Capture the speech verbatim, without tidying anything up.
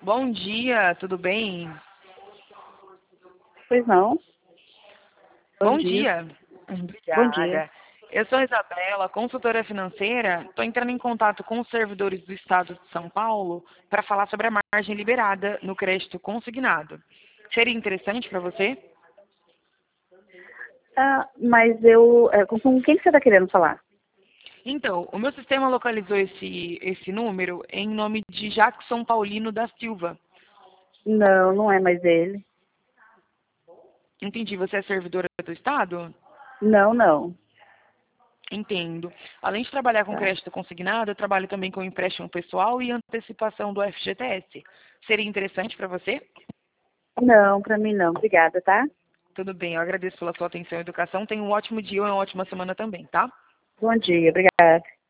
Bom dia, tudo bem? Pois não. Bom Bom dia. dia. Bom dia. Obrigada. Eu sou a Isabela, consultora financeira. Estou entrando em contato com os servidores do Estado de São Paulo para falar sobre a margem liberada no crédito consignado. Seria interessante para você? Ah, mas eu. é, com, com quem que você está querendo falar? Então, o meu sistema localizou esse, esse número em nome de Jackson Paulino da Silva. Não, não é mais ele. Entendi, você é servidora do Estado? Não, não. Entendo. Além de trabalhar com Tá. crédito consignado, eu trabalho também com empréstimo pessoal e antecipação do F G T S. Seria interessante para você? Não, para mim não. Obrigada, tá? Tudo bem, eu agradeço pela sua atenção e educação. Tenha um ótimo dia e uma ótima semana também, tá? Bom dia, obrigada.